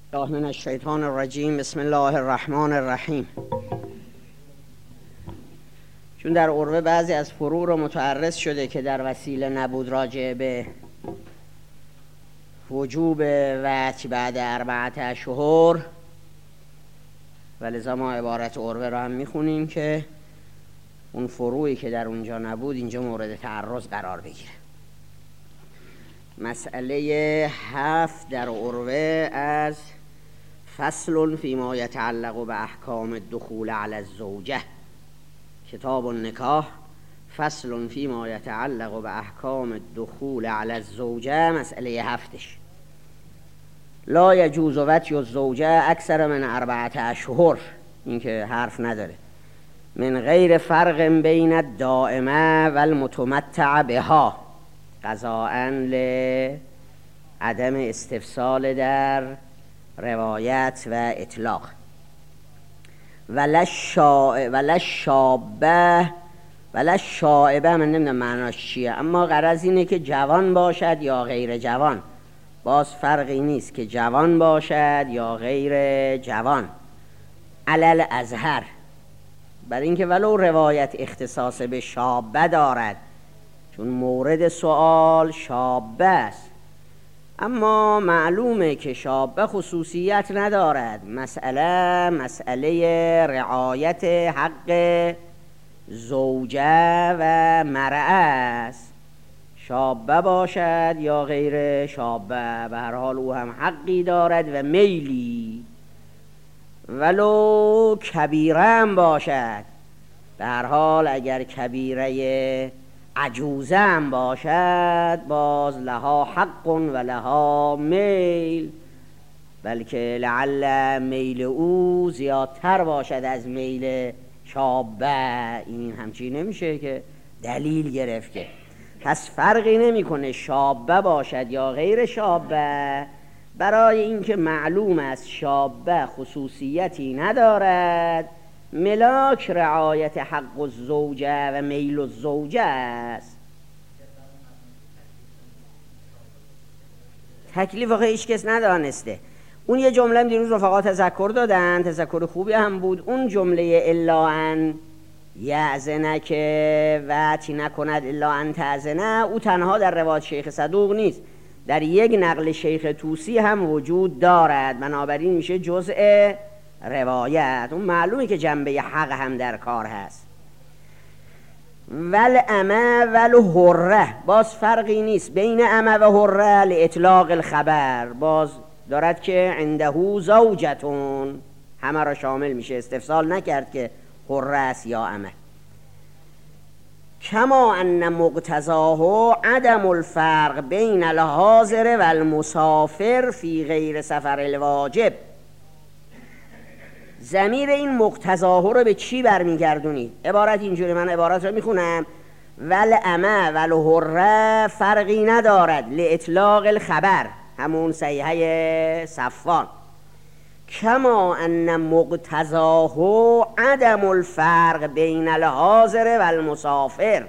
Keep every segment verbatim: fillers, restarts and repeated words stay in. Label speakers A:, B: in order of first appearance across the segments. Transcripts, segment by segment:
A: الله من الشیطان الرجیم. بسم الله الرحمن الرحیم. چون در عروه بعضی از فروع رو متعرض شده که در وسیله نبود راجع به وجوب وطی بعد اربعت اشهر، ولذا ما عبارت عروه رو هم میخونیم که اون فروعی که در اونجا نبود اینجا مورد تعرض قرار بگیره. مسئله هفت در عروه از فصل فیما یتعلق به احکام الدخول علی الزوجه، کتاب النکاح، فصل فیما یتعلق به احکام الدخول علی الزوجه، مسئله هفتش. لا یجوز وطی الزوجه اکثر من اربعت اشهر، این که حرف نداره، من غیر فرق بین الدائمه و المتمتع بها، قضاءً لعدم استفصال در روایت و اطلاق. ولش شابه ولش شائبه، من نمیدونم معناش چیه، اما غرض اینه که جوان باشد یا غیر جوان. باز فرقی نیست که جوان باشد یا غیر جوان، علل ازهر، برای اینکه ولو روایت اختصاص به شابه دارد، چون مورد سوال شابه است، اما معلومه که شابه خصوصیت ندارد. مسئله مسئله رعایت حق زوجه و مرأة است، شابه باشد یا غیر شابه، به هر حال او هم حقی دارد و میلی، ولو کبیره هم باشد. به هر حال اگر کبیره عجوزه هم باشد، باز لها حق و لها میل، بلکه لعل میل او زیادتر باشد از میل شابه. این همچین نمیشه که دلیل گرفت که پس فرقی نمیکنه شابه باشد یا غیر شابه، برای اینکه معلوم است شابه خصوصیتی ندارد، ملاک رعایت حق الزوجه و میل الزوجه است. تکلیف آخه هیچ کس ندانسته. اون یه جمله دیروز رفقا تذکر دادن، تذکر خوبی هم بود. اون جمله الا ان یأذنه که وطی نکند الا ان تأذنه، او تنها در روایت شیخ صدوق نیست، در یک نقل شیخ طوسی هم وجود دارد، بنابراین میشه جزء روایت. اون معلومه که جنبه حق هم در کار هست. ول امه ول حره، باز فرقی نیست بین امه و حره لاطلاق الخبر، باز دارد که عنده زوجتون، همه را شامل میشه، استفصال نکرد که حره است یا امه. کما ان مقتضاه عدم الفرق بین الحاضر و المسافر فی غیر سفر الواجب. ضمیر این مقتضاه رو به چی برمیگردونید؟ عبارت اینجوری، من عبارت رو میخونم: ول امه ول حره فرقی ندارد لاطلاق الخبر، همون صحیحه صفان. کما ان مقتضاه عدم الفرق بین الحاضر و المسافر.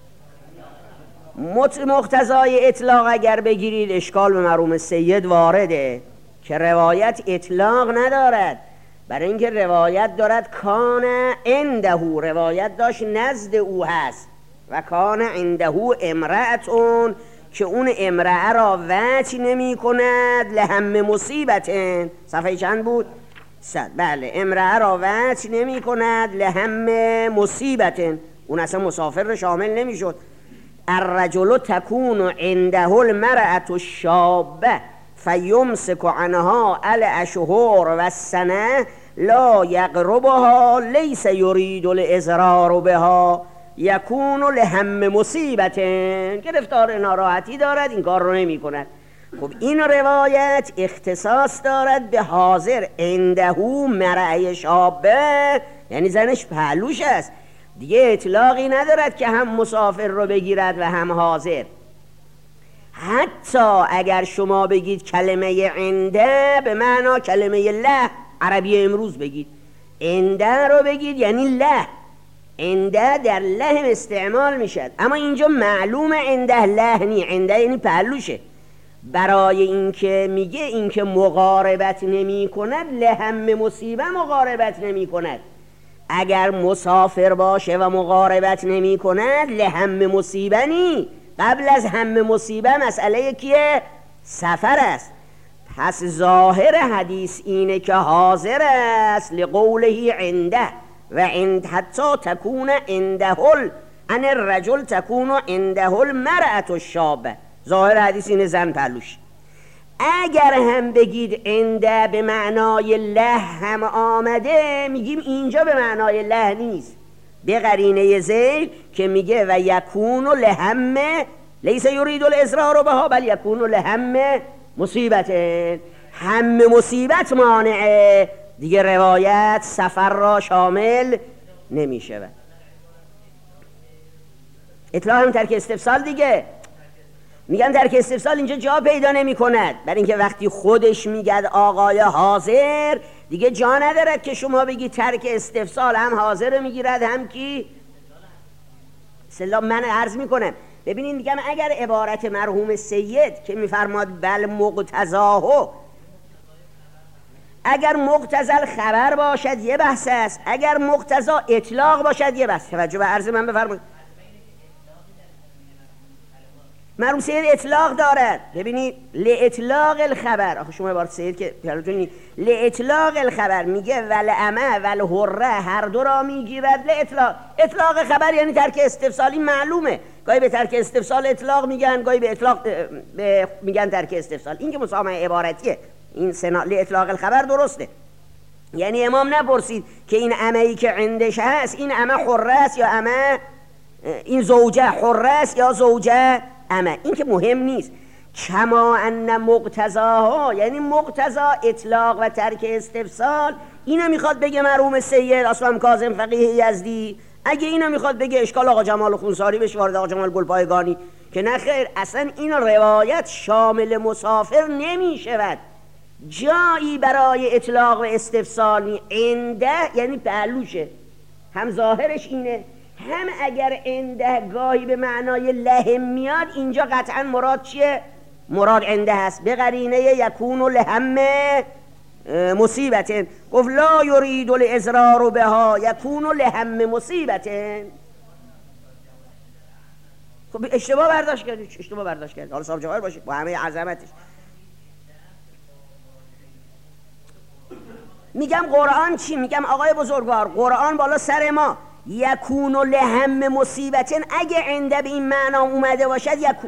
A: مقتضای اطلاق اگر بگیرید اشکال به مرحوم سید وارده که روایت اطلاق ندارد، برای اینکه روایت دارد کان عنده، روایت داشت نزد او هست، و کان عنده امرأتون، که اون امرأه را وطی نمی کند لهم مصیبت. صفحه چند بود؟ صد. بله، امرأه را وطی نمی کند لهم مصیبت، اون اصلا مسافر را شامل نمی شد. الرجل تکون عنده المرأة الشابه فیمسک عنها الاشهر و السنه لا یقربها لیس یرید الاضرار بها یکون لهم مصیبت. گرفتار ناراحتی دارد، این کار رو نمی کند. خب این روایت اختصاص دارد به حاضر، عنده مرأة شابه، یعنی زنش پهلوش است، دیگه اطلاقی ندارد که هم مسافر رو بگیرد و هم حاضر. حتی اگر شما بگید کلمه عنده به معنا کلمه له، عربی امروز بگید عنده رو بگید یعنی له، عنده در له استعمال میشد، اما اینجا معلوم عنده له نی، عنده یعنی پهلوشه، برای اینکه میگه اینکه مقاربت نمی کند لهم مصیبه مقاربت نمی کند. اگر مسافر باشه و مقاربت نمی کند لهم مصیبه نی، قبل از هم مصیبه مسئله کیه؟ سفر است. پس ظاهر حدیث اینه که حاضر است لقوله عنده و عند حتی تکون عنده ان الرجل تکون عنده المرأة الشابه. ظاهر حدیث اینه زن پهلوش. اگر هم بگید عنده به معنای له هم آمده، میگیم اینجا به معنای له نیست، به قرینه ذیل که میگه و یکون لهم لیس یرید الاضرار بها بل یکون لهم مصیبت، هم مصیبت مانعه دیگه، روایت سفر را شامل نمیشه. اطلاع هم ترک استفسال دیگه، میگن ترک استفسال اینجا جا پیدا نمی کند، برای اینکه وقتی خودش میگد آقای حاضر دیگه جا ندارد که شما بگی ترک استفسال هم حاضر میگیرد هم کی سلام. من عرض میکنم ببینید، میگم اگر عبارت مرحوم سید که میفرماد بل مقتضاهو، اگر مقتضا خبر باشد یه بحث است، اگر مقتضا اطلاق باشد یه بحث. توجه به عرض من بفرمایید. مرحوم سید اطلاق دارد. ببینید لاطلاق الخبر، آخه شما عبارت سید که پیالتون لاطلاق الخبر میگه ول امه ول حره هر دو را میگیرد. لاطلاق اطلاق خبر یعنی ترک استفسالی معلومه، گاهی به ترک استفسال اطلاق میگن، گاهی به اطلاق به میگن ترک استفسال. این که مسامحه عبارتیه، این سنا لاطلاق الخبر درسته. یعنی امام نپرسید که این امه‌ای که عندش هست این امه حره است یا امه، این زوجه حره است یا زوجه امه، این که مهم نیست. کما ان مقتضاها، یعنی مقتضا اطلاق و ترک استفسال، اینو میخواد بگه مرحوم سید اصلا کاظم فقیه یزدی. اگه اینو میخواد بگه اشکال آقا جمال خونساری بشه وارد آقا جمال گلپایگانی، که نه خیر، اصلا این روایت شامل مسافر نمیشود. جایی برای اطلاق و استفسالی عنده یعنی پهلوشه، هم ظاهرش اینه، هم اگر عنده گاهی به معنای لهم میاد، اینجا قطعا مراد چیه؟ مراد عنده هست، به قرینه یکون لهم مصیبت. گفت لا یرید الاضرار بها یکون لهم مصیبت. خب اشتباه برداشت کرد، اشتباه برداشت کرد، حالا صاحب جواهر باشه با همه عظمتش. میگم قرآن چی؟ میگم آقای بزرگوار، قرآن بالا سر ما یکون لهم مصیبت، اگه عنده به این معنا اومده باشد یکون،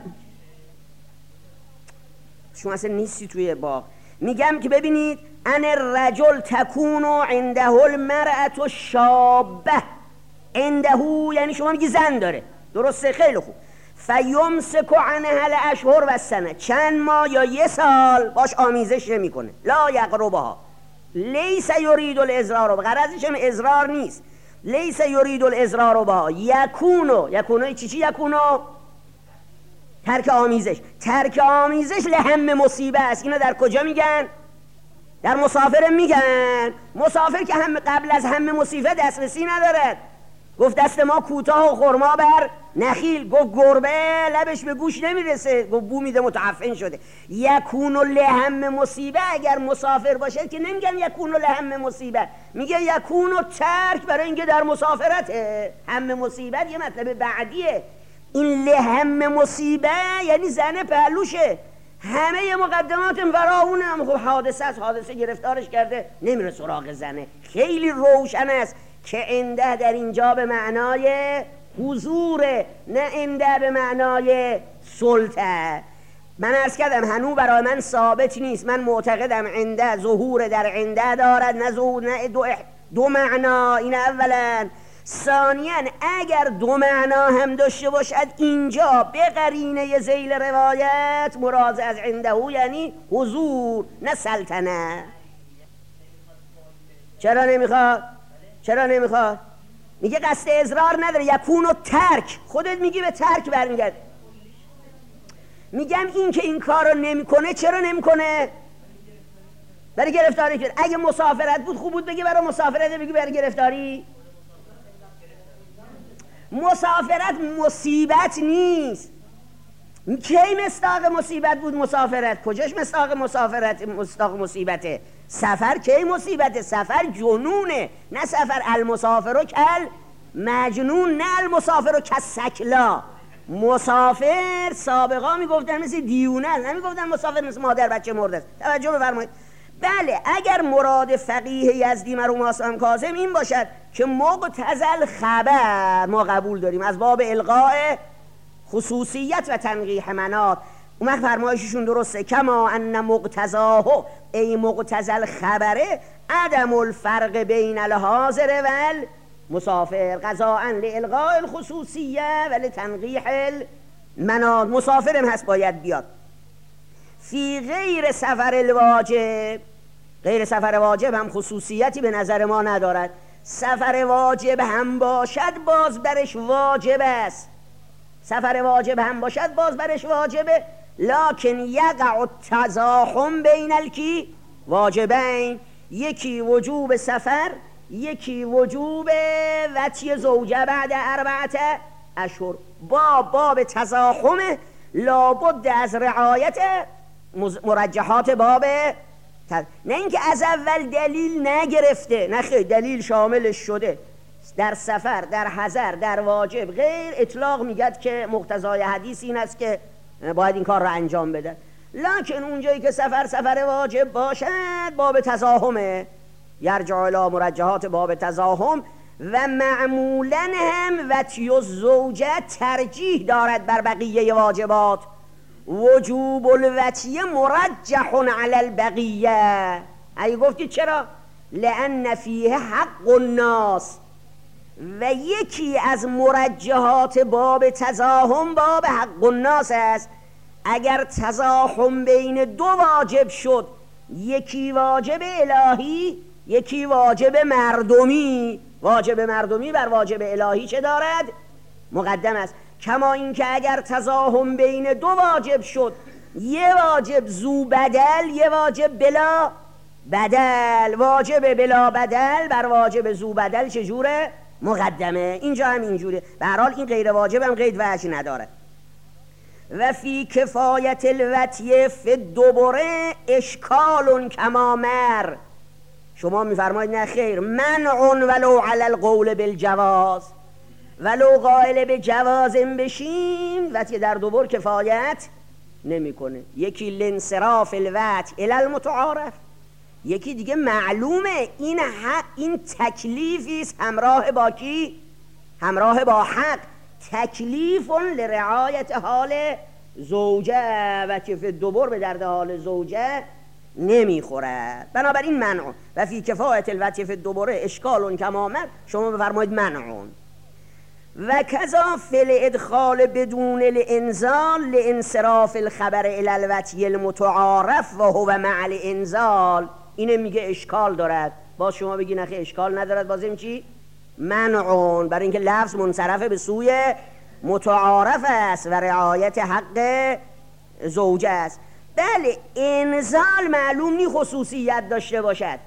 A: شما اصلا نیستی توی باغ. میگم که ببینید ان الرجل تکون عنده المرأة الشابه، عنده یعنی شما میگی زن داره، درسته، خیلی خوب. فیمسک عنها الاشهر و السنه، چند ماه یا یه سال باش آمیزش نمیکنه. لا یقربها لیس یرید الاضرار، غرضش هم اضرار نیست. لیس یرید الاضرار با یکونو، یکونو چی چی یکونو؟ ترک آمیزش. ترک آمیزش لهم مصیبه است. اینو در کجا میگن؟ در مسافر میگن. مسافر که هم قبل از هم مصیبه دسترسی ندارد. گفت دست ما کوتاه و خرما بر نخیل، گفت گربه لبش به گوش نمیرسه، گفت بو میده متعفن شده. یکون لهم مصیبه اگر مسافر باشه که نمیگن یکون لهم مصیبه، میگه یکون ترک، برای اینکه در مسافرته. هم مصیبت یه مطلب بعدیه. این لهم مصیبه یعنی زن پهلوشه، همه مقدمات فراونه، هم خب حادثه است، حادثه گرفتارش کرده، نمیره سراغ زنه. خیلی روشن است که عنده در اینجا به معنای حضوره، نه عنده به معنای سلطه. من عرض کردم هنو برای من ثابت نیست، من معتقدم عنده ظهور در عنده دارد، نه ظهور، نه دو, دو معنا. این اولا. ثانیاً اگر دو معنا هم داشته باشد، اینجا به قرینه ذیل روایت مراد از عنده یعنی حضور، نه سلطنه. چرا نمیخواد؟ چرا نمیخواد؟ میگه قصد اضرار نداره، یکون و ترک، خودت میگی به ترک برمیگرد. میگم این که این کار رو نمیکنه، چرا نمیکنه؟ برای گرفتاری کرد. اگه مسافرت بود خوب بود بگی برای مسافرت، بگی برای گرفتاری. مسافرت مصیبت نیست، کی مصداق مصیبت بود؟ مسافرت. کجاش مصداق مسافرت مصداق مصیبته؟ سفر کی مصیبته؟ سفر جنونه، نه سفر. المسافر و کل مجنون، نه المسافر و کسکلا. مسافر سابقا میگفتن مثل دیونه است، نمیگفتن مسافر مثل مادر بچه مرده است. توجه بفرمایید. بله اگر مراد فقیه یزدی مرحوم حسن کاظم این باشد که مقتضل خبر ما قبول داریم از باب الغاء خصوصیت و تنقیح مناط، اون فرمایششون درسته. کما ان مقتضاه ای مقتضل خبره عدم الفرق بین الحاضر و مسافر قضاء لالغاء الخصوصیه و لتنقیح المناط. مسافرم هست باید بیاد. فی غیر سفر الواجب، غیر سفر واجب هم خصوصیتی به نظر ما ندارد. سفر واجب هم باشد باز برش واجب است، سفر واجب هم باشد باز برش واجبه. لکن یقع التزاحم بین الکی واجبین، یکی وجوب سفر یکی وجوب وطی زوجه بعد اربعت اشهر. با باب تزاحم لابد از رعایت مرجحات باب تز... نه اینکه از اول دلیل نگرفته، نه خیلی دلیل شاملش شده در سفر در حضر در واجب غیر اطلاق میگد که مقتضای حدیث این است که باید این کار را انجام بده. لکن اونجایی که سفر سفر واجب باشد باب تزاحمه، یرجع الی مرجحات باب تزاحم. و معمولا هم وطی الزوجه ترجیح دارد بر بقیه واجبات. وجوب الوطی مرجح علی البقیه. ای گفتید چرا؟ لان فیه حق الناس. و یکی از مرجحات باب تزاحم باب حق الناس است. اگر تزاحم بین دو واجب شد، یکی واجب الهی یکی واجب مردمی، واجب مردمی بر واجب الهی چه دارد؟ مقدم است. کما اینکه اگر تزاحم بین دو واجب شد، یه واجب زو بدل یه واجب بلا بدل، واجب بلا بدل بر واجب زو بدل چجوره؟ مقدمه. اینجا هم اینجوره. به هر حال این غیر واجب هم قید وجه نداره. و فی کفایت الوطی فی الدبره اشکال کما مر. شما میفرمایید نه خیر، منع ولو علی القول بالجواز، ولو قائل به جوازم بشیم وطی در دبر کفایت نمیکنه. یکی لانصراف الوطی الی المتعارف، یکی دیگه معلومه این حق، این تکلیفی است همراه با کی؟ همراه با حق. تکلیف لرعایت حال زوجه و که فی الدبر به درد حال زوجه نمیخورد. بنابراین منع. و فی کفایت الوطی فی الدبر اشکال کما مر، شما بفرمایید منعون. و کذا فی الادخال بدون الانزال لانصراف الخبر الی الوطی المتعارف و هو مع الانزال. اینه میگه اشکال دارد. باز شما بگی نخی اشکال ندارد، بازم چی؟ منعون، برای اینکه لفظ منصرف به سوی متعارف است و رعایت حق زوجه است. بله انزال معلوم نی خصوصیت داشته باشد.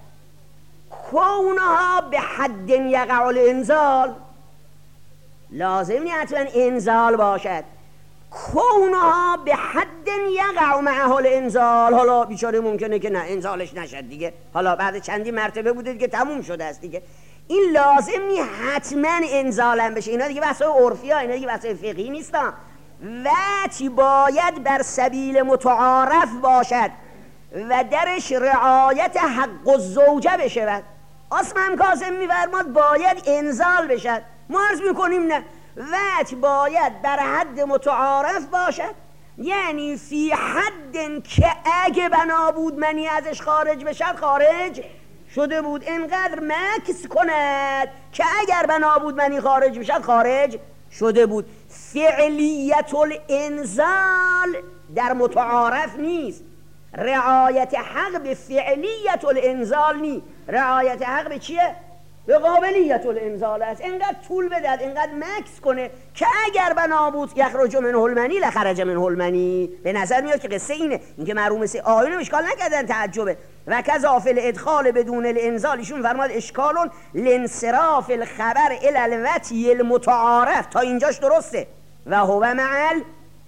A: کونها به حد یقع الانزال، لازم نی حتما انزال باشد. کونها به حد یقع معه الانزال، حالا بیچاره ممکنه که نه انزالش نشد دیگه، حالا بعد چندی مرتبه بوده دیگه تموم شده است دیگه. این لازم نی حتما انزالم بشه. اینا دیگه بحث عرفی ها، اینا دیگه بحث فقهی نیستن. وطی باید بر سبیل متعارف باشد و درش رعایت حق الزوجه بشود. عثمان کاظم میفرماد باید انزال بشد. ما عرض میکنیم نه، وطی باید در حد متعارف باشد، یعنی فی حد که اگه بنا بود منی ازش خارج بشد خارج شده بود، اینقدر مکس کند که اگر بنا بود منی خارج بشد خارج شده بود. فعلیت الانزال در متعارف نیست، رعایت حق به فعلیت الانزال نیست. رعایت حق به چیه؟ به قابلیت الانزال است. اینقدر طول بدهد، اینقدر مکس کنه که اگر بنا بود یخرج من المنی لخرج من المنی. به نظر میاد که قصه اینه. اینکه مرحوم سی آیون اشکال نکردن، تعجبه. و کذا فی الادخال بدون الانزال، ایشون فرماد اشکالون لانصراف الخبر الی الوطی المتعارف. تا اینجاش درسته. و هو معل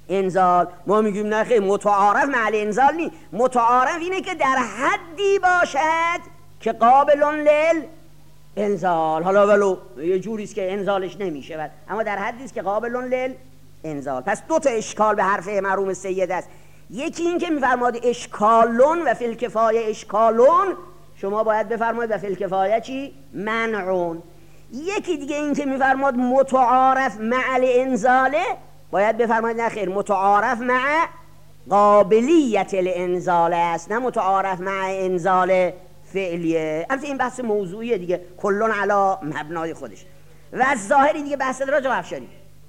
A: انزال. ما میگیم نه خیلی متعارف محل انزال نی. متعارف اینه که در حدی باشد که قابل لل انزال. حالا ولو یه جوریست که انزالش نمیشه بد. اما در حدیست که قابل لل انزال. پس دو تا اشکال به حرف مرحوم سید است. یکی این که میفرماد اشکالون و فی الکفایه اشکالون، شما باید بفرمایید و فی الکفایه چی؟ منعون. یکی دیگه این که میفرماد متعارف مع الانزاله، باید بفرمایید نه خیر متعارف مع قابلیت الانزال است، نه متعارف مع انزال فعلیه. البته این بحث موضوعیه دیگه، کلون علا مبنای خودش. و از ظاهری دیگه بحث راجع به افشاری.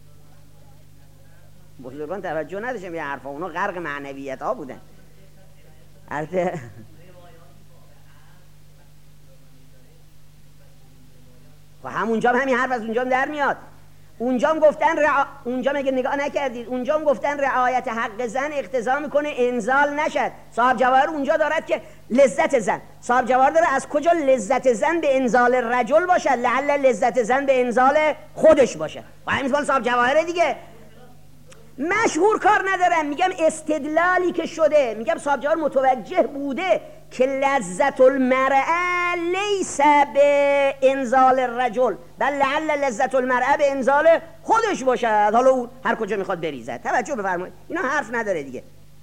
A: بزرگان توجه نداشتن به حرفا، اونا غرق معنویت ها بودن. البته و همونجا هم همین حرف از اونجا هم در میاد. اونجا هم گفتن رع... اونجا مگه نگاه نکردید؟ اونجا هم گفتن رعایت حق زن اقتضا میکنه انزال نشد. صاحب جواهر اونجا دارد که لذت زن، صاحب جواهر داره از کجا لذت زن به انزال رجل باشد؟ لعل لذت زن به انزال خودش باشه. و همین مثال صاحب جواهر دیگه مشهور کار ندارم، میگم استدلالی که شده، میگم صاحب جواهر متوجه بوده که لذت المرأة لیس به انزال الرجل بل لعل لذت المرأة به انزال خودش باشد. حالا اون هر کجا میخواد بریزد. توجه بفرمایید، اینا حرف نداره دیگه.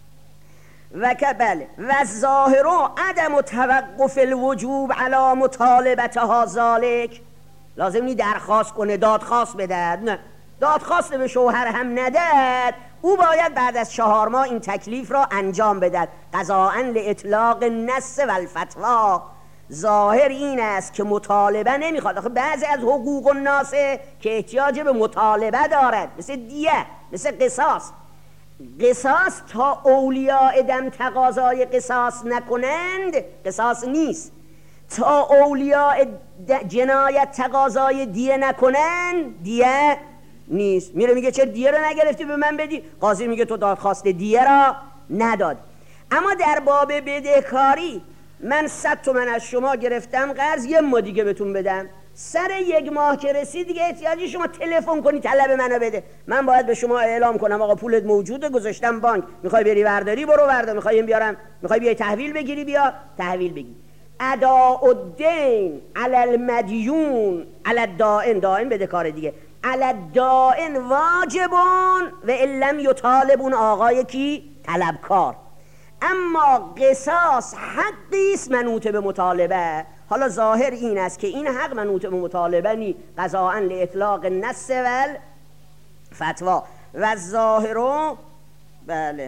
A: و که بله و ظاهر عدم توقف الوجوب علی مطالبتها ذالک. لازم نی درخواست کنه دادخواست بدهد، نه دادخواست به شوهر هم ندهد، او باید بعد از چهار ماه این تکلیف را انجام بدهد. قضاءً لاطلاق النص و الفتوا. ظاهر این است که مطالبه نمیخواد. آخه بعضی از حقوق الناس که احتیاج به مطالبه دارد، مثل دیه، مثل قصاص. قصاص تا اولیاء دم تقاضای قصاص نکنند قصاص نیست. تا اولیاء جنایت تقاضای دیه نکنند دیه نیست. میره میگه چه دیه رو نگرفتی به من بدی؟ قاضی میگه تو دادخواست دیه را نداد. اما در باب بدهکاری من صد تومن از شما گرفتم قرض، یه ماه دیگه بهتون بدم. سر یک ماه که رسید دیگه احتیاجی شما تلفن کنی طلب منو بده. من باید به شما اعلام کنم آقا پولت موجوده، گذاشتم بانک، میخوای بری برداری برو بردار، میخوای بیارم، میخوای بیای تحویل بگیری بیا تحویل بگیر. اداء الدین علی المدیون علی الدائن، دائن بدهکار دیگه، علی الدائن واجبون و ان لم یطالبون، آقای کی؟ طلبکار. اما قصاص حقی است منوط به مطالبه. حالا ظاهر این است که این حق منوط به مطالبه نی، قضاءً لاطلاق النص و الفتوا. و ظاهر بله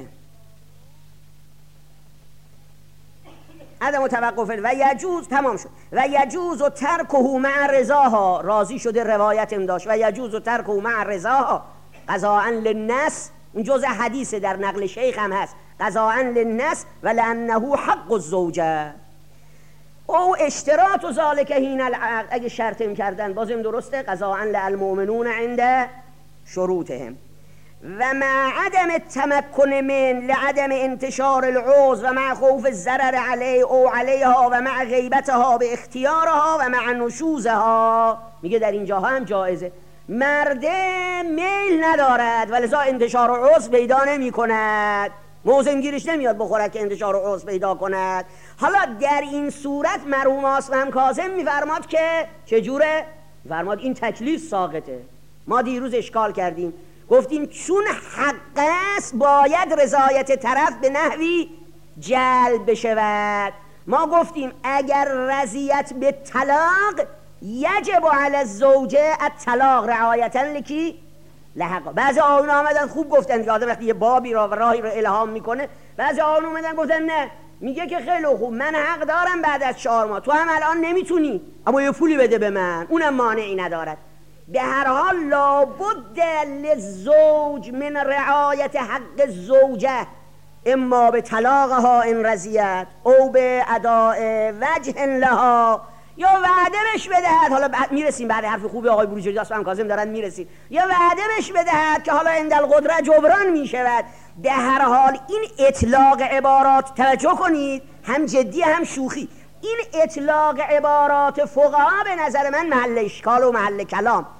A: عدم توقف و یجوز، تمام شد. و یجوز و ترکه مع رضاها، راضی شده روایتم داشت. و یجوز و ترکه مع رضاها قضاءً للنص، این جزء حدیث در نقل شیخ هم هست. قضاءً للنص و لانه حق الزوجه او اشتراط و ذالک حین العقد. اگه شرطم کردن بازم درسته، قضاءً للمؤمنون عند شروطهم. و مع عدم التمکن من لعدم انتشار العوز و مع خوف الضرر علیه او علیها و مع غیبتها به اختیارها و مع نشوزها. میگه در اینجاها هم جایزه. مرده میل ندارد و لذا انتشار عوز پیدا نمی کند، موزم گیرش نمیاد بخورد که انتشار عوز پیدا کند. حالا در این صورت مرحوم آصفهم کاظم میفرماد که چجوره؟ میفرماد این تکلیف ساقطه. ما دیروز اشکال کردیم، گفتیم چون حق است باید رضایت طرف به نحوی جلب بشود. ما گفتیم اگر رضیت به طلاق یجب علی الزوجه الطلاق رعایتا لکی لحق. بعضی آیون آمدن خوب گفتن که آدم وقتی یه بابی را و راهی را الهام میکنه، بعضی آیون آمدن گفتن نه، میگه که خیلی خوب من حق دارم بعد از چهار ماه، تو هم الان نمیتونی اما یه پولی بده به من، اونم مانعی ندارد. به هر حال لابد للزوج من رعایت حق الزوجه، اما به طلاقها ان رضیت او به اداء وجه لها، یا وعده بهش بدهد. حالا بعد میرسیم، بعد حرف خوبی آقای بروجردی آصفهم کاظم دارن میرسیم، یا وعده بهش بدهد که حالا عند القدره جبران میشود. به هر حال این اطلاق عبارات، توجه کنید، هم جدی هم شوخی، این اطلاق عبارات فقها به نظر من محل اشکال و محل کلام.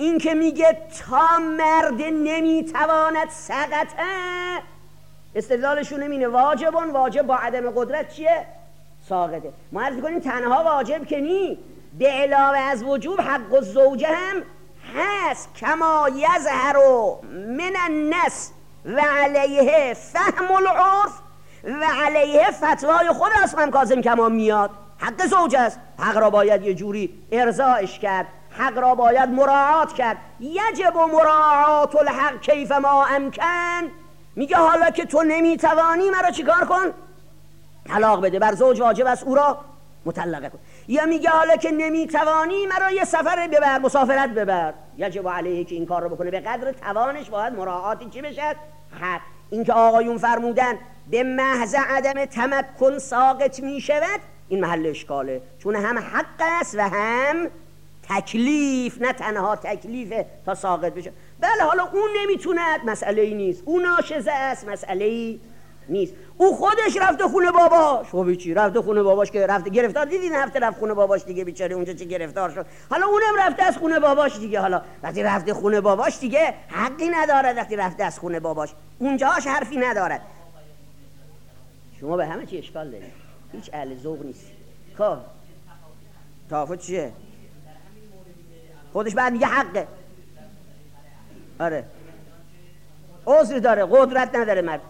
A: این که میگه تا مرد نمیتواند سقطه، استدلالشون اینه واجبون، واجب با عدم قدرت چیه؟ ساقطه. ما عرض کنیم تنها واجب که نی، به علاوه از وجوب حق الزوجه هم هست. کما یظهر من النص و علیه فهم العرف و علیه فتوای خود اسمم کاظم کمان میاد. حق زوج است، حق را باید یه جوری ارضاش کرد، حق را باید مراعات کرد. یجب مراعات الحق کیف ما امکن. میگه حالا که تو نمیتوانی مرا چیکار کن؟ طلاق بده. بر زوج واجب است او را مطلقه کن. یا میگه حالا که نمیتوانی مرا یه سفر ببر، مسافرت ببر. یجب علیه که این کار رو بکنه، به قدر توانش باید مراعاتی چی بشد؟ حق. این که آقایون فرمودن به محض عدم تمکن ساقط میشود، این محل اشکاله، چون هم حق است و هم تکلیف. نه تنها تکلیفه تا ساقط بشه. بله حالا اون نمیتوند، مسئله ای نیست. اون ناشزه است، مسئله ای نیست. او خودش رفته خونه باباش. خب چی؟ رفته خونه باباش که رفته گرفتار، دیدین هفته رفت خونه باباش دیگه، بیچاره اونجا چه گرفتار شد. حالا اونم رفته از خونه باباش دیگه. حالا وقتی رفته خونه باباش دیگه حقی نداره. وقتی رفته از خونه باباش اونجاش حرفی ندارد. شما به همه چی اشکال دارید، هیچ اهل ذوق نیست. خب تفاوت چیه؟ خودش بعد میگه حقه. آره عذر داره، قدرت نداره مرد،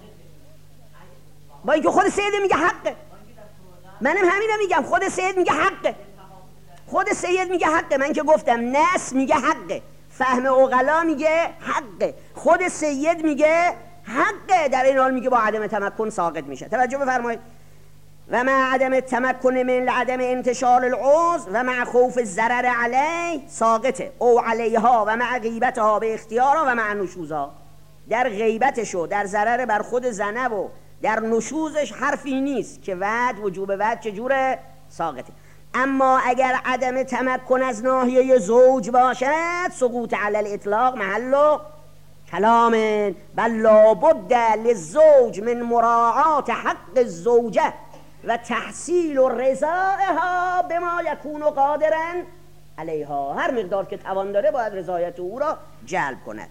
A: با اینکه خود سید میگه حقه. منم همینو میگم، خود سید میگه حقه. خود سید میگه حقه. من که گفتم نص میگه حقه، فهم عقلا میگه حقه، خود سید میگه حقه. در این حال میگه با عدم تمکن ساقط میشه. توجه بفرمایید. و مع عدم التمکن من عدم انتشار العضو و مع خوف الضرر علیه ساقطه او علیها و مع غیبتها به اختیارها و مع نشوزها. در غیبتشو، در ضرر بر خود زنه و در نشوزش حرفی نیست که وعد وجوب وعد چجوره؟ ساقطه. اما اگر عدم تمکن از ناحیه زوج باشد، سقوط علی الاطلاق محل کلام. بل لابد للزوج من مراعات حق الزوجه و تحصیل رضایها بما یکون قادرا علیها. هر مقدار که توان داره باید رضایت او را جلب کند.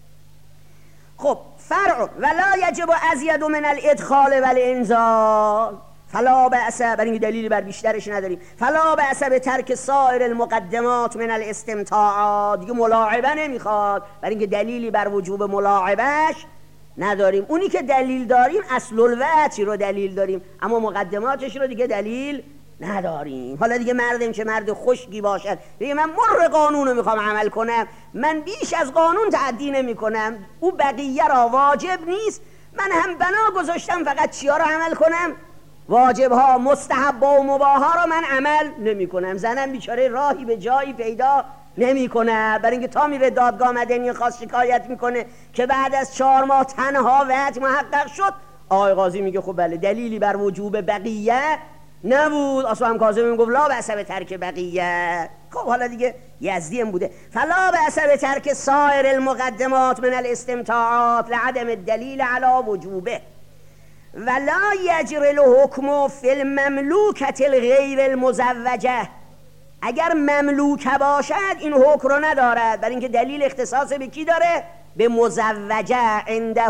A: خب فرع ولا یجب ازید من الادخال والانزال فلا بأس، برای این دلیلی بر بیشترش نداریم. فلا بأس به ترک سایر المقدمات من الاستمتاع. دیگه ملاعبه نمیخواد، برای اینکه دلیلی بر وجوب ملاعبهش نداریم. اونی که دلیل داریم اصل الوجه رو دلیل داریم، اما مقدماتش رو دیگه دلیل نداریم. حالا دیگه مردم چه مرد خشکی باشد دیگه من مر قانون رو میخوام عمل کنم، من بیش از قانون تعدی نمی کنم، او بقیه را واجب نیست، من هم بنا گذاشتم فقط چیا رو عمل کنم؟ واجب ها، مستحب و مباح ها رو من عمل نمی کنم. زنم بیچاره راهی به جایی پیدا نمی کنه، برای اینکه تا میره دادگاه مدنی خاص شکایت میکنه که بعد از چهار ماه تنها وعد محقق شد. آقای قاضی میگه خب بله دلیلی بر وجوب بقیه نبود. اصلا کاظم میگه لا بأس به ترک بقیه. خب حالا دیگه یزدی هم بوده. فلا بأس به ترک سایر المقدمات من الاستمتاعات لعدم الدلیل علی وجوبه ولا یجری الحکم فی المملوکة الغیر المزوجه. اگر مملوکه باشد این حکم رو ندارد، برای اینکه دلیل اختصاص به کی داره؟ به مزوجه. عنده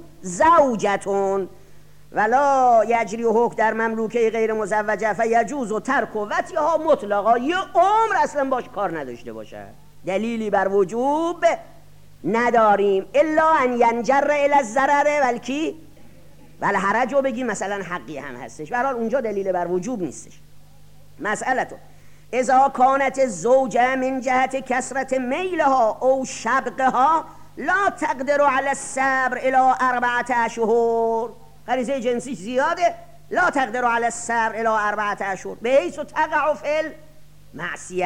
A: زوجتون ولا یجری حکم در مملوکه غیر مزوجه فیجوز و ترک و وطیها مطلقا. یه عمر اصلا باش کار نداشته باشه، دلیلی بر وجوب نداریم. الا ان ینجر الی الضرر والکی والحرج رو بگیم مثلا حقی هم هستش، به هر حال اونجا دلیل بر وجوب نیستش. مسئله تو اذا کانت الزوجه من جهت کثرت میلها او شبقها لا تقدر علی الصبر الی اربعه اشهر. غریزه جنسی زیاده، لا تقدر علی الصبر الی اربعه اشهر به حیث تقع فی المعصیه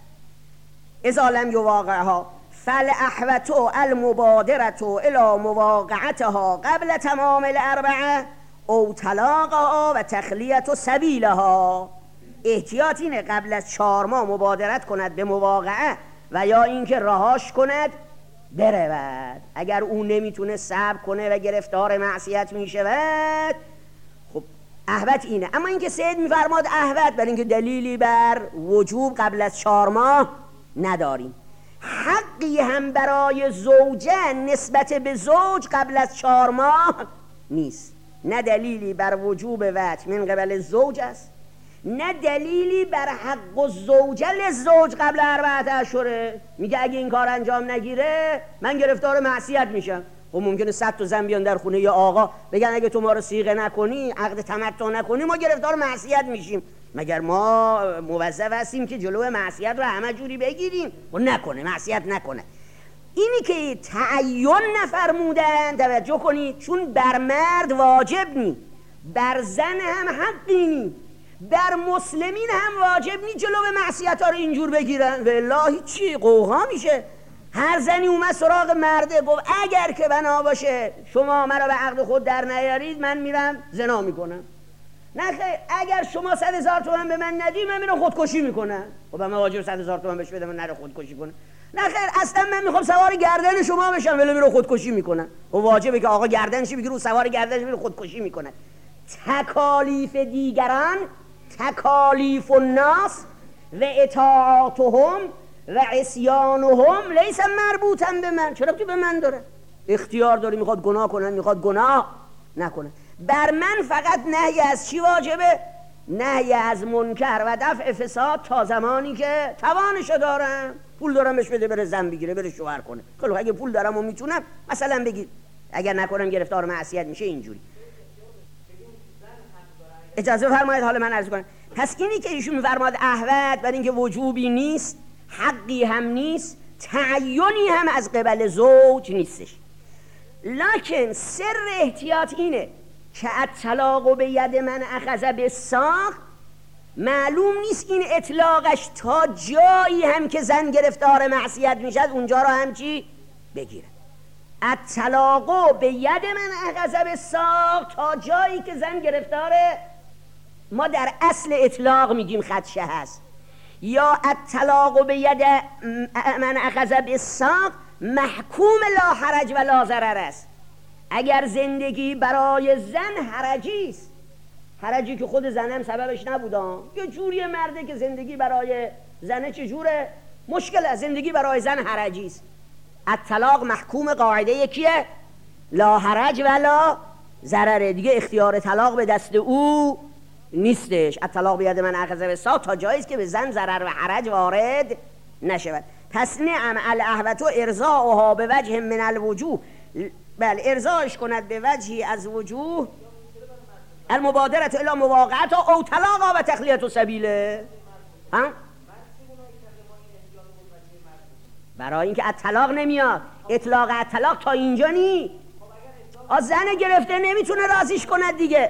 A: اذا لم یواقعها فالاحوط المبادره الی مواقعتها قبل تمام الاربعه او طلاقها و تخلیه سبیلها. احتیاط اینه قبل از چهار ماه مبادرت کند به مواقعه و یا اینکه رهاش کند برود. اگر اون نمیتونه صبر کنه و گرفتار معصیت میشود خب احوط اینه. اما اینکه سید میفرماد احوط برای اینکه دلیلی بر وجوب قبل از چهار ماه نداریم. حقی هم برای زوجه نسبت به زوج قبل از چهار ماه نیست. نه دلیلی بر وجوب وطء من قبل زوج است، نه دلیلی بر حق الزوجه للزوج قبل اربعه اشهر. میگه اگه این کار انجام نگیره من گرفتار معصیت میشم. و ممکنه صد تا زن بیان در خونه یا آقا بگن اگه تو ما رو صیغه نکنی، عقد تمتع نکنی، ما گرفتار معصیت میشیم. مگر ما موظف هستیم که جلو معصیت رو همه جوری بگیریم؟ و نکنه، معصیت نکنه. اینی که تعین نفرمودن، توجه کنید، چون بر مرد واجب نی، بر زن هم حقی نی، بر مسلمین هم واجب نی جلو معصیت ها رو اینجور بگیرن. والله چی قوقا میشه. هر زنی اومد سراغ مرده گفت اگر که بنا باشه شما مرا به عقد خود در نیارید من میرم زنا میکنم. نه خیر، اگر شما صد هزار تومن به من ندی من میرم خودکشی میکنم. خب من واجب صد هزار تومن بهش بدم من نره خودکشی کنه؟ نه خیر، اصلا من میخوام سوار گردن شما بشم ولی میرم خودکشی میکنم. خب واجبه که آقا گردنش بگیره و سوار گردنش میره خودکشی میکنه. تکالیف دیگران، تکالیف الناس و اطاعاتهم و عصیانهم لیس مربوطا به من. چرا تو به من داره؟ اختیار داری، میخواد گناه کنه، میخواد گناه نکنه. بر من فقط نهی از چی واجبه؟ نهی از منکر و دفع فساد تا زمانی که توانشو دارم. پول دارم بهش بده بره زن بگیره، بره شوهر کنه. خب اگه پول دارم و میتونم مثلا بگید اگر نکنم گرفتار معصیت میشه. اینجوری اجازه فرمایید حالا من عرض کنم. پس اینی که ایشون میفرماد عهد برای اینکه وجوبی نیست، حقی هم نیست، تعیینی هم از قبل زوج نیستش. لکن سر احتیاط اینه که الطلاق به ید من اخذ بالساق، معلوم نیست این اطلاقش تا جایی هم که زن گرفتار معصیت میشد اونجا را هم چی بگیره. الطلاق به ید من اخذ بالساق تا جایی که زن گرفتار، ما در اصل اطلاق میگیم خدشه هست، یا الطلاق به ید من اخذ بالساق محکوم لا حرج و لا ضرر است. اگر زندگی برای زن حرجی است، حرجی که خود زنم سببش نبودم، یه جوری مرده که زندگی برای زنه چجوره؟ مشکل است. زندگی برای زن حرجی است. الطلاق محکوم قاعده کیه؟ لا حرج و لا ضرر. دیگه اختیار طلاق به دست او نیستش. الطلاق به ید من اخذ بالساق تا جایی است که به زن ضرر و حرج وارد نشود. پس نعم الاهوة ارضاؤها به وجه من الوجوه، بله ارضاش کند به وجهی از وجوه، المبادرت الی مواقعت او طلاقا و تخلیت سبیله. ها؟ برای اینکه الطلاق نمیاد، اطلاق الطلاق تا اینجا نی. زن گرفته نمیتونه راضیش کند دیگه.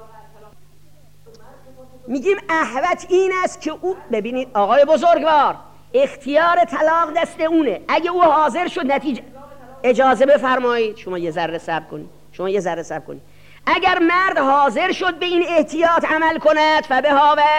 A: میگیم احوت این است که او، ببینید آقای بزرگوار، اختیار طلاق دست اونه. اگه او حاضر شد نتیجه، اجازه بفرمایید شما یه ذره صبر کنید، شما یه ذره صبر کنید. اگر مرد حاضر شد به این احتیاط عمل کند فبها و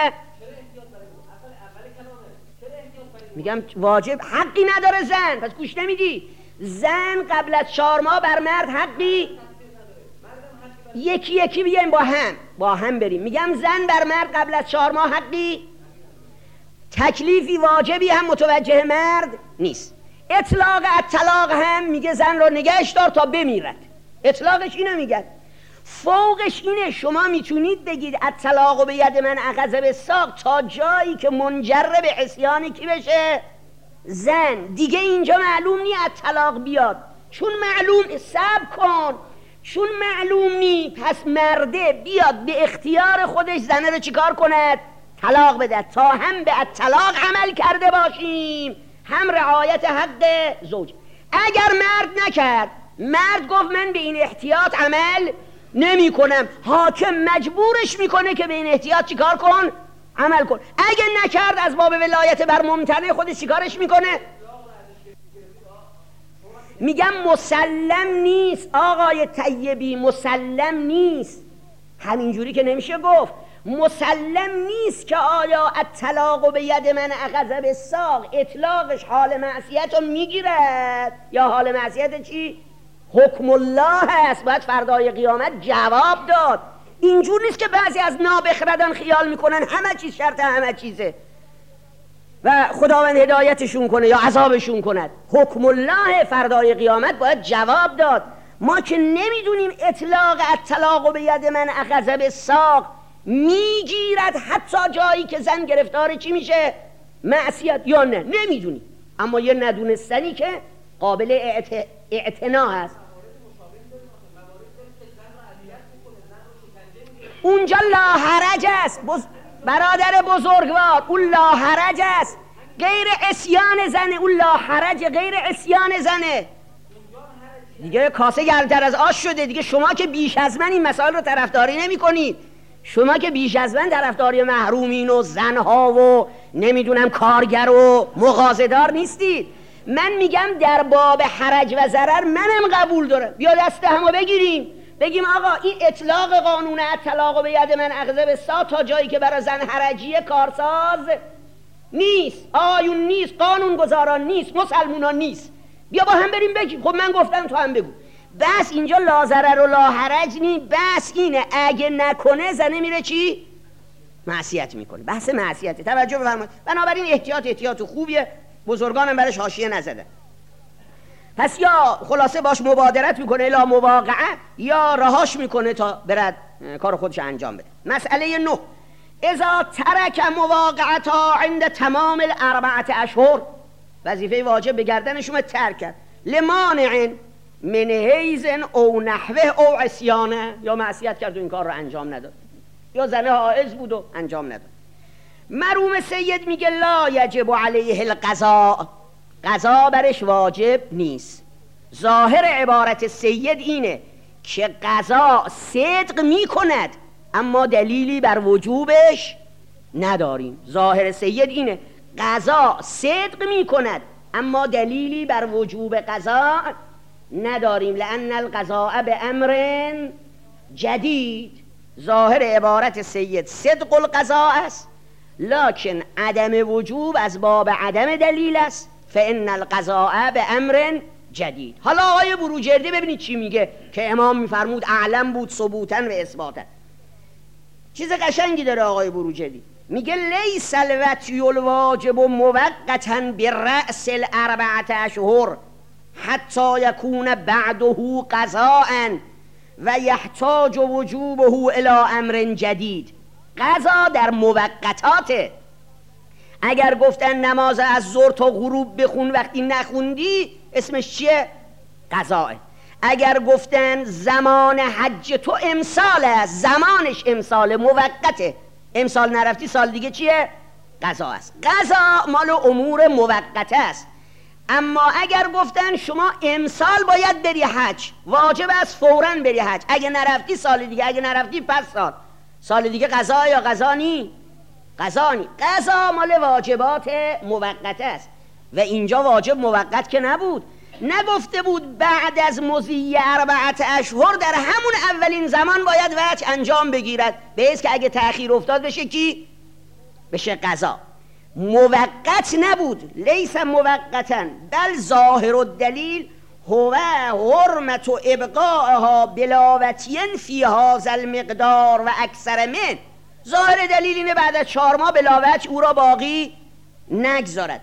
A: میگم واجب حقی نداره زن. پس گوش نمیدی؟ زن قبل از چهار ماه بر مرد حقی، یکی یکی بیایم با هم با هم بریم. میگم زن بر مرد قبل از چهار ماه حقی، تکلیفی واجبی هم متوجه مرد نیست. اطلاق الطلاق هم میگه زن رو نگهش دار تا بمیرد. اطلاقش اینو میگه. فوقش اینه شما میتونید بگید الطلاق به ید من اخذ بالساق تا جایی که منجر به عصیان کی بشه؟ زن. دیگه اینجا معلوم نی الطلاق بیاد، چون معلوم، صبر کن، چون معلوم نی پس مرده بیاد به اختیار خودش زنه رو چیکار کند؟ طلاق بده. تا هم به الطلاق عمل کرده باشیم هم رعایت حق زوج. اگر مرد نکرد، مرد گفت من به این احتیاط عمل نمی کنم، حاکم مجبورش میکنه که به این احتیاط چیکار کن؟ عمل کن. اگر نکرد از باب ولایت بر ممتنع خودش چیکارش میکنه؟ میگم مسلم نیست آقای طیبی، مسلم نیست. همینجوری که نمیشه گفت. مسلم نیست که آیا الطلاق به ید من اخذ بالساق اطلاقش حال معصیت رو میگیرد یا حال معصیت چی؟ حکم الله هست. باید فردای قیامت جواب داد. اینجور نیست که بعضی از نابخردان خیال میکنن همه چیز شرط همه چیزه. و خداوند هدایتشون کنه یا عذابشون کند. حکم الله فردای قیامت باید جواب داد. ما که نمیدونیم اطلاق الطلاق به ید من اخذ بالساق میگیرد حتی جایی که زن گرفتار چی میشه؟ معصیت یا نه، نمیدونیم. اما یه ندونستنی که قابل اعت... اعتنا هست. اونجا لا حرج است بز... برادر بزرگوار، اون لا حرج است، غیر عصیان زنه. اون لا حرج غیر عصیان زنه. دیگه کاسه گرمتر از آش شده دیگه. شما که بیش از من این مسائل رو طرفداری نمی کنید. شما که بیش از من طرفداری محرومین و زنها و نمیدونم کارگر و مغازه‌دار نیستید. من میگم در باب حرج و ضرر منم قبول دارم. بیا دست همو بگیریم بگیم آقا این اطلاق قانون الطلاق به ید من اخذ بالساق تا جایی که برای زن حرجی کارساز نیست، آیون نیست، قانون گذاران نیست، مسلمونان نیست. بیا با هم بریم بگیم. خب من گفتم تو هم بگو. بس اینجا لا ضرر و لا حرج نی. بس اینه اگه نکنه زنه میره چی؟ معصیت میکنه. بحث معصیته. توجه بفرمایید. بنابراین احتیاط احتیاط خوبیه. بزرگانم برش حاشیه نزدن. پس یا خلاصه باش مبادرت میکنه الی مواقعه یا رهاش میکنه تا برد کار خودش انجام بده. مسئله نه، اذا ترک مواقعتا عند تمام الاربعه اشهر، وظیفه واجب به گردنشون ترک کرد. لمانع من حیض او نحوه او عصیانه، یا معصیت کرد و این کار رو انجام نداد، یا زنه حائض بود و انجام نداد. مرحوم سید میگه لا یجب علیه القضاء، قضا برش واجب نیست. ظاهر عبارت سید اینه که قضا صدق میکند اما دلیلی بر وجوبش نداریم. ظاهر سید اینه قضا صدق میکند اما دلیلی بر وجوب قضا نداریم. لأن القضاء به امر جدید. ظاهر عبارت سید صدق القضاء است لکن عدم وجوب از باب عدم دلیل است. فإن القضاء به امر جدید. حالا آقای بروجردی ببینید چی میگه که امام میفرمود اعلم بود ثبوتا و اثباتا. چیز قشنگی داره آقای بروجردی. میگه لیس الوطی الواجب موقتا برأس الاربعه اشهر حتی یکون بعده قضاء و یحتاج وجوبه الی امر جدید. قضا در موقتاته. اگر گفتن نماز از ظهر تا غروب بخون وقتی نخوندی اسمش چیه؟ قضاء. اگر گفتن زمان حج تو امسال است، زمانش امسال موقته، امسال نرفتی سال دیگه چیه؟ قضا است. قضا مال امور موقته است. اما اگر گفتن شما امسال باید بری حج، واجب است فوراً بری حج، اگه نرفتی سال دیگه، اگه نرفتی پس سال سال دیگه قضا یا قضا نی؟ قضا نی. قضا مال واجبات موقته است و اینجا واجب موقت که نبود. نگفته بود بعد از مضی اربعه اشهر در همون اولین زمان باید وجه انجام بگیرد، به حیث که اگه تأخیر افتاد بشه کی؟ بشه قضا. موقت نبود. لیس موقتا بل ظاهر الدلیل هو حرمت و ابقاءها بلاوتین فی هذا المقدار و اکثر من. ظاهر دلیل اینه بعد از چهار ماه بلاوت او را باقی نگذارد.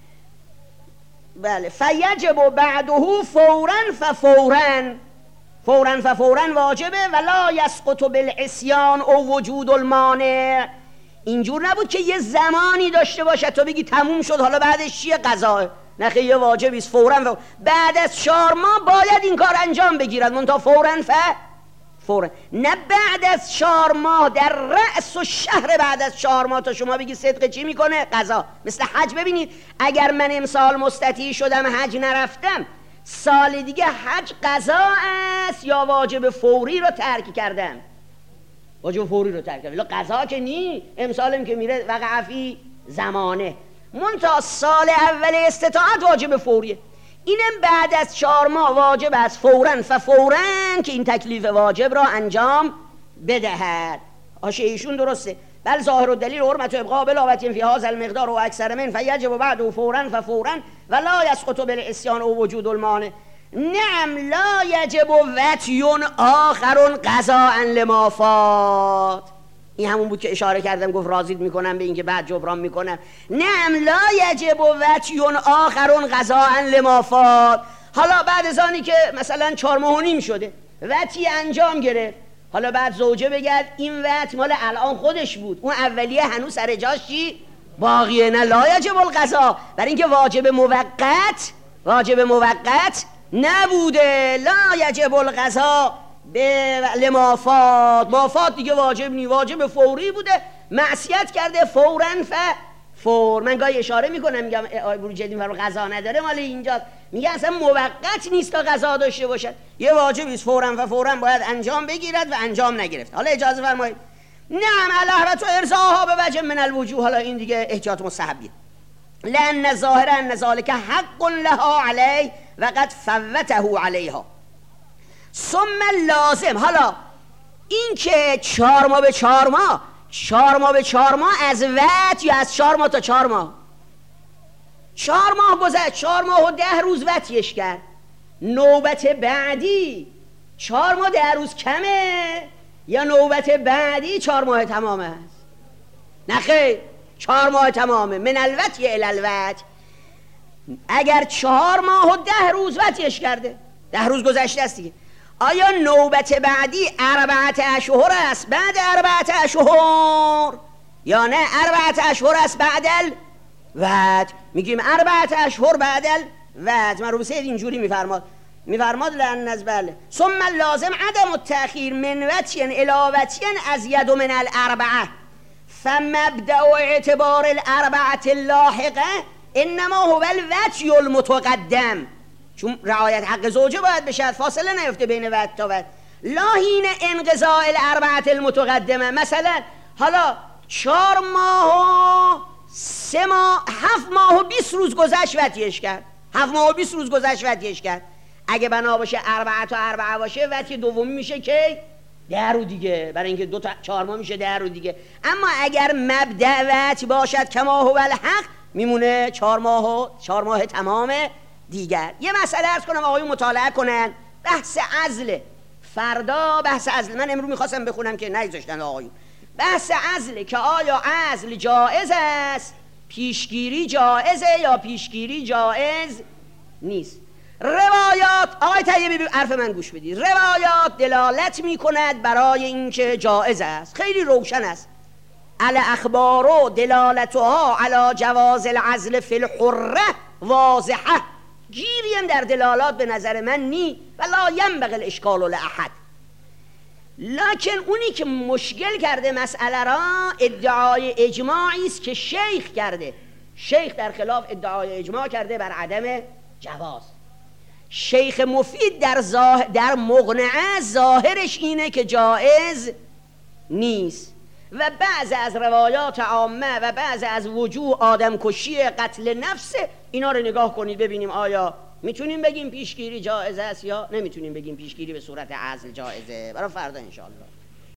A: بله. فیجب بعده فورا ففورا، فورا ففورا واجبه ولا یسقط بالعصیان او وجود المانع. اینجور نبود که یه زمانی داشته باشه تو بگی تموم شد حالا بعدش چیه؟ قضا. نه خیلی واجبی است فورا فورا. بعد از چهار ماه باید این کار انجام بگیرد منتها فورا ف فورا، نه بعد از چهار ماه در رأس و شهر بعد از چهار ماه تا شما بگی صدق چی میکنه؟ قضا. مثل حج. ببینید اگر من امسال مستطیع شدم حج نرفتم، سال دیگه حج قضا است یا واجب فوری رو ترک کردم؟ واجب فوری رو ترک کردم. قضا که نی، امسالم که میره وقع فی زمانه. منتها سال اول استطاعت واجب فوریه. اینم بعد از چهار ماه واجب است فوراً ففوراً که این تکلیف واجب را انجام بدهد. آشه ایشون درسته. بل ظاهر الدلیل حرمت ابقاء بلاوت فی هذا المقدار و اکثر من فیجب بعده فوراً ففوراً ولا یسقط بالعصیان او وجود المانع. نعم لا یجب وطی آخر قضاء لما فات. این همون بود که اشاره کردم، گفت راضیت میکنم به اینکه بعد جبران میکنم. نعم لا یجب وطی آخرون قضاء لما فات. حالا بعد از آنی که مثلا چهار ماه و نیم شده وطی انجام گرفت، حالا بعد زوجه بگرد این وط مال الان خودش بود، اون اولیه هنوز سر جاش چی باقیه. نه لا یجب القضاء، برای اینکه واجب موقت واجب موقت نبوده. لا یجب القضاء به لما فات. ما فات دیگه واجب نی، واجب فوری بوده، معصیت کرده فوراً ف فور. من گاهی اشاره میکنم میگم آی بروجردی فرمود قضا نداره، مال اینجاست. میگه اصلا موقت نیست تا قضا داشته باشد، یه واجبی است فوراً و فوراً باید انجام بگیرد و انجام نگرفت. حالا اجازه فرمایید. نعم الاحرت و ارضاها به وجه من الوجوه. حالا این دیگه احتیاط مستحبیه. لان ظاهر ان ذلك حق لها علی و قد فوته علیها. ثم لازم، حالا این که چهار ماه به چهار ماه چهار ماه به چهار ماه از وط یا از چهار ماه تا چهار ماه چهار ماه گذشت، چهار ماه و ده روز وطیش کرد، نوبت بعدی چهار ماه ده روز کمه یا نوبت بعدی چهار ماه تمامه است؟ نه خیر، چهار ماه تمامه. من الوطی الی الوطی. اگر چهار ماه و ده روز وطیش کرده، ده روز گذشته است دیگه، آیا نوبت بعدی اربعت اشهر است بعد اربعت اشهر یا نه اربعت اشهر است بعد الوطی؟ میگیم اربعت اشهر بعد الوطی. من رو بسید اینجوری میفرماد میفرماد لان از بله. ثم لازم عدم التأخیر من وطی الی وطی ازید من الاربعه، فمبدأ اعتبار الاربعه اللاحقه انما هو الوطی المتقدم. چون رعایت حق زوجه باید بشه، فاصله نیفته بین وطی تا وطی. لا حین انقضاء الاربعه المتقدمه. مثلا حالا چهار ماه و سه ماه هفت ماه و بیست روز گذشت وطیش کرد، هفت ماه و بیست روز گذشت وطیش کرد. اگه بنا باشه اربعه تا اربعه باشه، وطی دومی میشه که ده رو دیگه، برای اینکه دو تا چهار ماه میشه ده رو دیگه. اما اگر مبدأ وطی باشد کما هو الحق، میمونه چهار ماه و چهار ماه تمام دیگر. یه مسئله عرض کنم آقایون مطالعه کنن، بحث عزل. فردا بحث عزل، من امروز میخواستم بخونم که نگذاشتن آقایون. بحث عزل که آیا عزل جائز است، پیشگیری جائزه یا پیشگیری جائز نیست. روایات، آقای طیبی حرف من گوش بدید، روایات دلالت میکند برای اینکه جائز است، خیلی روشن است. الاخبار دلالتها علی جواز العزل فی الحره واضحه. گیری هم در دلالات به نظر من نی و لا ینبغی الاشکال لاحد. لکن اونی که مشکل کرده مسئله را ادعای اجماعی است که شیخ کرده. شیخ در خلاف ادعای اجماع کرده بر عدم جواز. شیخ مفید در, ظاهر در مقنعه ظاهرش اینه که جائز نیست. و بعض از روایات عامه و بعض از وجوه آدم کشی قتل نفس، اینا رو نگاه کنید ببینیم آیا میتونیم بگیم پیشگیری جائز است یا نمیتونیم بگیم پیشگیری به صورت عزل جائزه. برای فردا انشاءالله.